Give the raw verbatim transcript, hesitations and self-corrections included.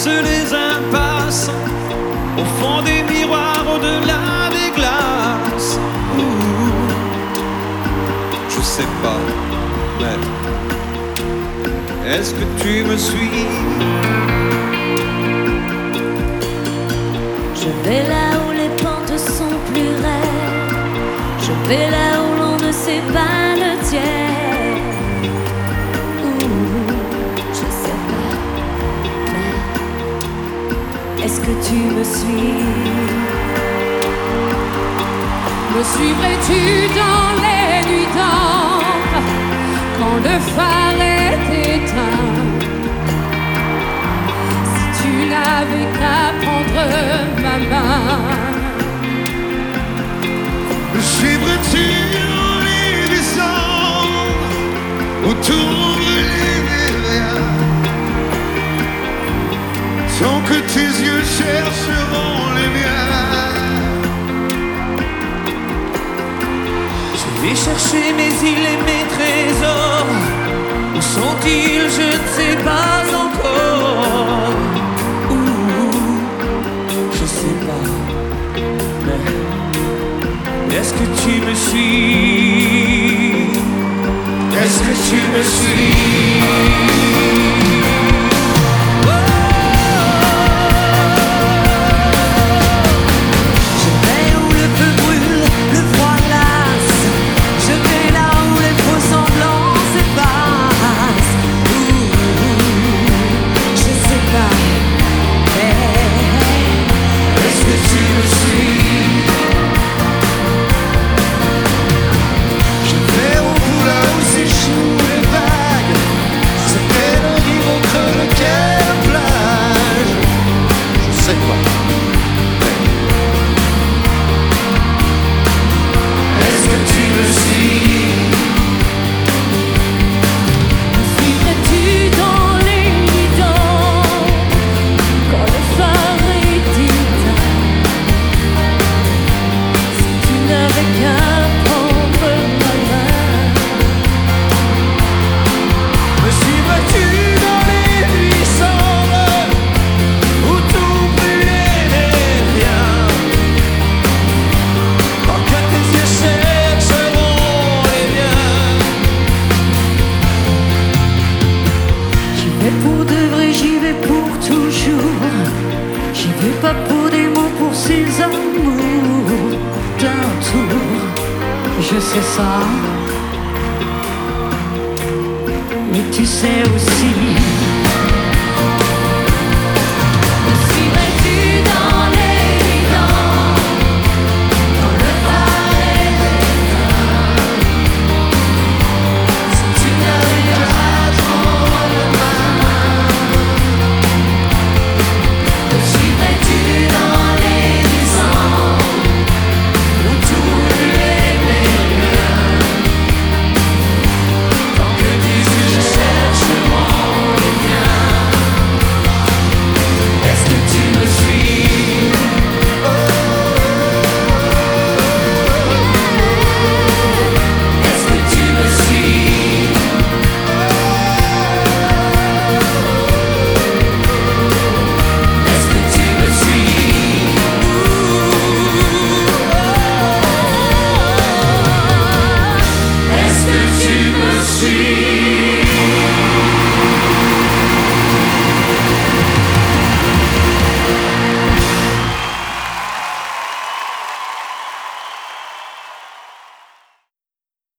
traversent les impasses, au fond des miroirs, au-delà des glaces. Ouh, je sais pas, mais est-ce que tu me suis? Je vais là où les pentes sont plus raides, je vais là où l'on ne sait pas le tiers. Ouh, je sais pas, mais est-ce que tu me suis? Me suivrais-tu dans les nuits d'ombre quand le phare est éteint? Si tu n'avais qu'à prendre ma main. Me suivrais-tu dans les décembre autour les rivières, sans que tes yeux chercheront les miens? Je vais chercher mes îles et mes trésors. Où sont-ils? Je ne sais pas encore. Ouh, je sais pas, mais est-ce que tu me suis? Est-ce que tu me suis? Pas pour des mots, pour ces amours d'un tour, je sais ça. Mais tu sais aussi